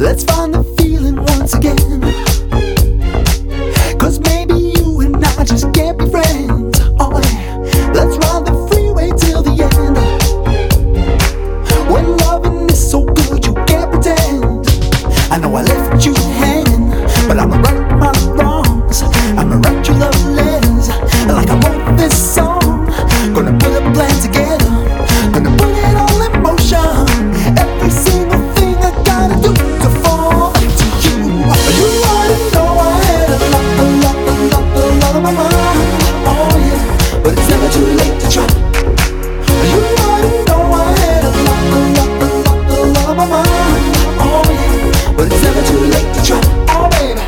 Let's find the feeling once again. 'Cause maybe you and I just can't be friends. Oh yeah, let's ride the freeway till the end. When loving is so good you can't pretend. I know I left you hanging, but I'ma right my wrongs. I'ma write you love letters like I wrote this song. Gonna put a plan together, gonna put it all in motion. Every single thing I gotta do to fall to you. You already know I had a lot on my mind. Oh yeah, but it's never too late to try. You already know I had a lot on my mind. Oh yeah, but it's never too late to try. Oh baby.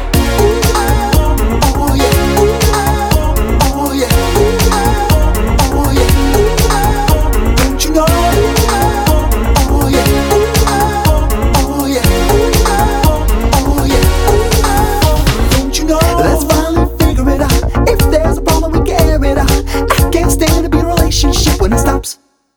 Oh yeah. Oh yeah. Oh yeah. Don't you know? Oh yeah. Oh yeah. Oh yeah. Don't you know? Let's finally figure it out. If there's a problem, we can air it out. I can't stand to be in a relationship when it stops.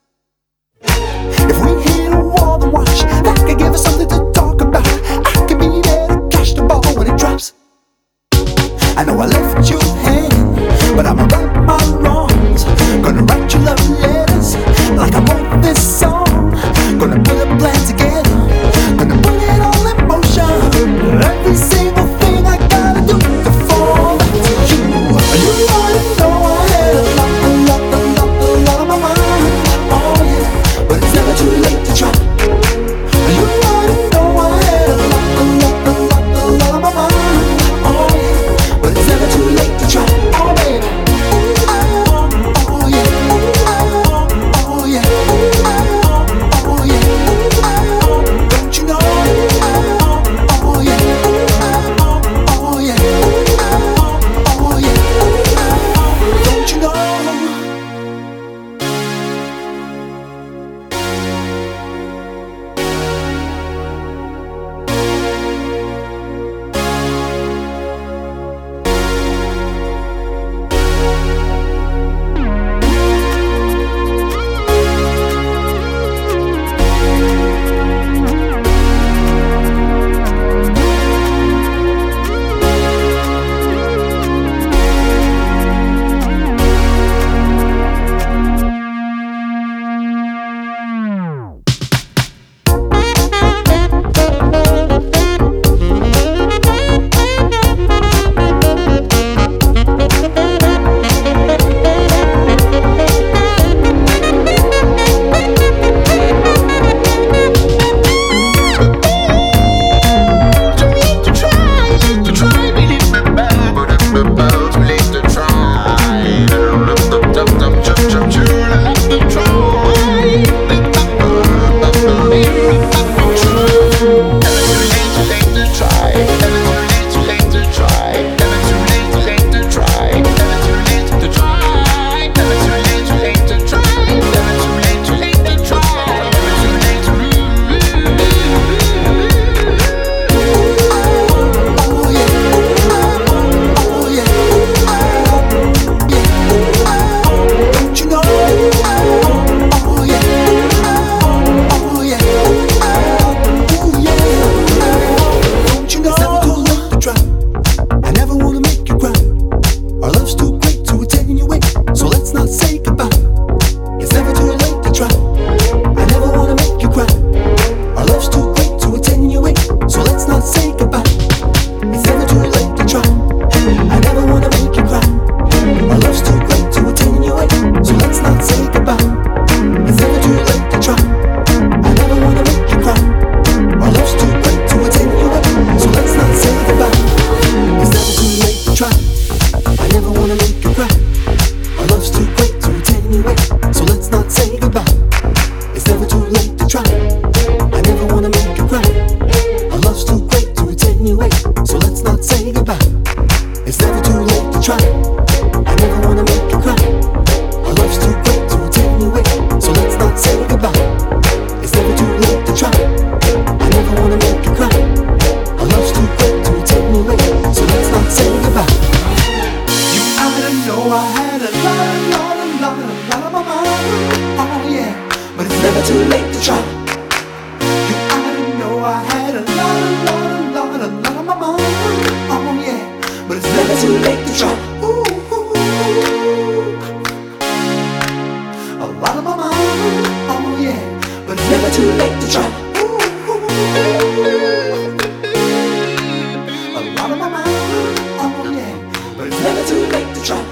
If we hit a wall, then watch. That could give us something to talk about. I could be there to catch the ball when it drops. I know I left you hanging, but I'ma right my wrongs. Gonna write you love letters like I wrote this song. Gonna put a plan together, gonna put it all in motion. Every single thing I gotta do to fall back to you. You already know I had a lot on my mind. Oh yeah, but it's never too late to try. You already know I had a lot on my mind. Oh yeah, but it's never too late to try. Oh baby. Oh yeah. Oh yeah. Oh yeah. Don't you know? Oh yeah. Oh yeah. Oh yeah. Don't you know? But it's never too late to try. You ought to know I had a lot never too late to try. Ooh, a lot of my mind, oh yeah, but never too late to try. Ooh, a lot of my mind, oh yeah, but never too late to try.